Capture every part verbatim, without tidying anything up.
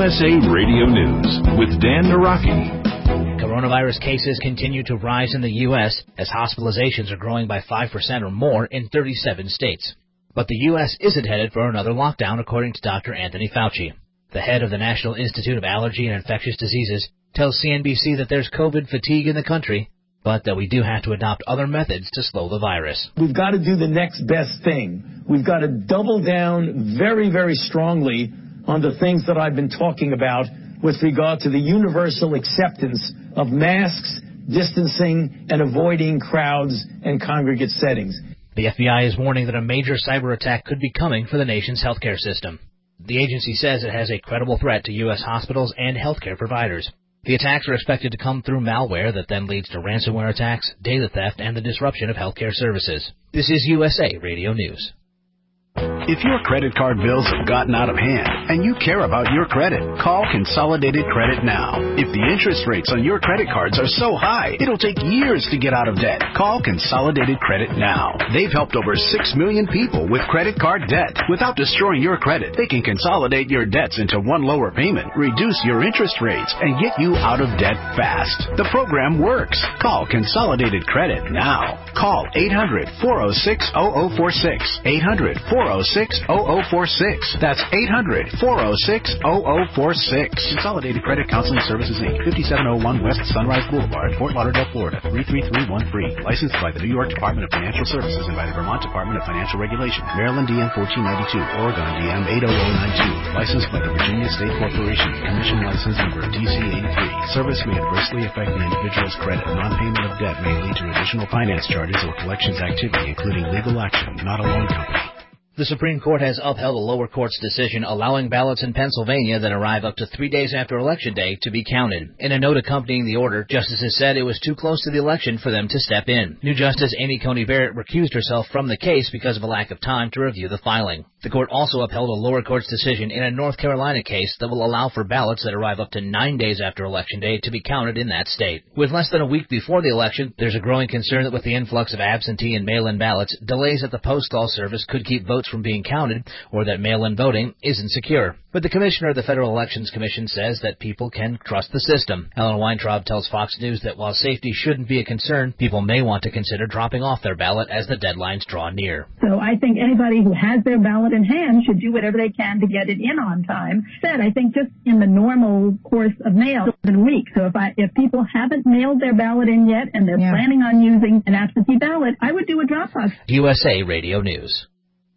S A Radio News with Dan Naraki. Coronavirus cases continue to rise in the U S as hospitalizations are growing by five percent or more in thirty-seven states. But the U S isn't headed for another lockdown, according to Doctor Anthony Fauci. The head of the National Institute of Allergy and Infectious Diseases tells C N B C that there's COVID fatigue in the country, but that we do have to adopt other methods to slow the virus. We've got to do the next best thing. We've got to double down very, very strongly on the things that I've been talking about with regard to the universal acceptance of masks, distancing, and avoiding crowds and congregate settings. The F B I is warning that a major cyber attack could be coming for the nation's healthcare system. The agency says it has a credible threat to U S hospitals and healthcare providers. The attacks are expected to come through malware that then leads to ransomware attacks, data theft, and the disruption of healthcare services. This is U S A Radio News. If your credit card bills have gotten out of hand and you care about your credit, call Consolidated Credit now. If the interest rates on your credit cards are so high, it'll take years to get out of debt. Call Consolidated Credit now. They've helped over six million people with credit card debt. Without destroying your credit, they can consolidate your debts into one lower payment, reduce your interest rates, and get you out of debt fast. The program works. Call Consolidated Credit now. Call eight hundred, four oh six, oh oh four six. eight hundred, four oh six, oh oh four six. That's eight hundred, four oh six, oh oh four six. Consolidated Credit Counseling Services, Incorporated, fifty-seven oh one West Sunrise Boulevard, Fort Lauderdale, Florida, three three three one three. Licensed by the New York Department of Financial Services and by the Vermont Department of Financial Regulation. Maryland D M fourteen ninety-two, Oregon D M eight oh oh nine two. Licensed by the Virginia State Corporation. Commission license number D C eighty-three. Service may adversely affect the individual's credit. Non-payment of debt may lead to additional finance charges or collections activity, including legal action, not a loan company. The Supreme Court has upheld a lower court's decision allowing ballots in Pennsylvania that arrive up to three days after Election Day to be counted. In a note accompanying the order, justices said it was too close to the election for them to step in. New Justice Amy Coney Barrett recused herself from the case because of a lack of time to review the filing. The court also upheld a lower court's decision in a North Carolina case that will allow for ballots that arrive up to nine days after Election Day to be counted in that state. With less than a week before the election, there's a growing concern that with the influx of absentee and mail-in ballots, delays at the postal service could keep votes from being counted, or that mail-in voting isn't secure. But the commissioner of the Federal Elections Commission says that people can trust the system. Ellen Weintraub tells Fox News that while safety shouldn't be a concern, people may want to consider dropping off their ballot as the deadlines draw near. So I think anybody who has their ballot in hand should do whatever they can to get it in on time. Said, I think just in the normal course of mail, it's been a week. So if I, if people haven't mailed their ballot in yet and they're yeah. planning on using an absentee ballot, I would do a drop-off. U S A Radio News.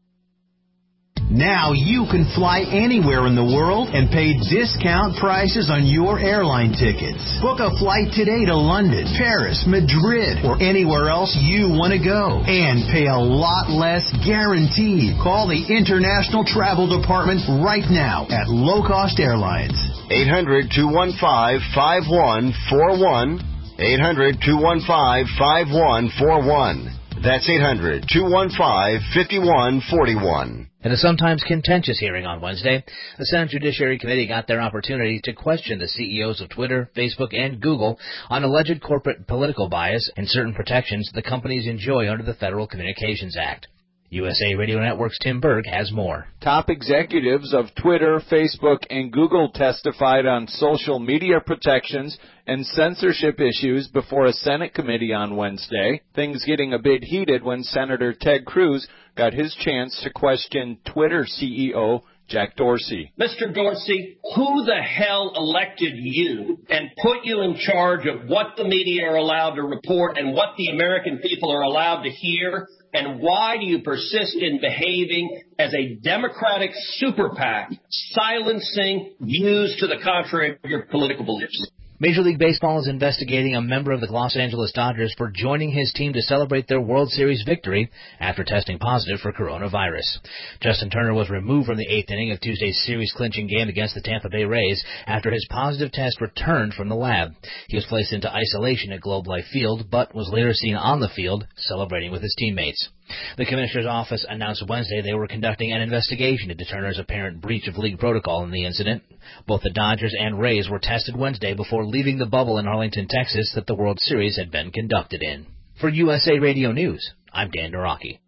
Now you can fly anywhere in the world and pay discount prices on your airline tickets. Book a flight today to London, Paris, Madrid, or anywhere else you want to go. And pay a lot less guaranteed. Call the International Travel Department right now at Low Cost Airlines. eight hundred, two one five, five one four one. eight hundred, two one five, five one four one. That's eight hundred, two one five, five one four one. In a sometimes contentious hearing on Wednesday, the Senate Judiciary Committee got their opportunity to question the C E Os of Twitter, Facebook, and Google on alleged corporate political bias and certain protections the companies enjoy under the Federal Communications Act. U S A Radio Network's Tim Berg has more. Top executives of Twitter, Facebook, and Google testified on social media protections and censorship issues before a Senate committee on Wednesday. Things getting a bit heated when Senator Ted Cruz got his chance to question Twitter C E O Jack Dorsey. Mister Dorsey, who the hell elected you and put you in charge of what the media are allowed to report and what the American people are allowed to hear? And why do you persist in behaving as a Democratic super PAC, silencing views to the contrary of your political beliefs? Major League Baseball is investigating a member of the Los Angeles Dodgers for joining his team to celebrate their World Series victory after testing positive for coronavirus. Justin Turner was removed from the eighth inning of Tuesday's series-clinching game against the Tampa Bay Rays after his positive test returned from the lab. He was placed into isolation at Globe Life Field, but was later seen on the field celebrating with his teammates. The Commissioner's office announced Wednesday they were conducting an investigation into Turner's apparent breach of league protocol in the incident. Both the Dodgers and Rays were tested Wednesday before leaving the bubble in Arlington, Texas that the World Series had been conducted in. For U S A Radio News, I'm Dan Naraki.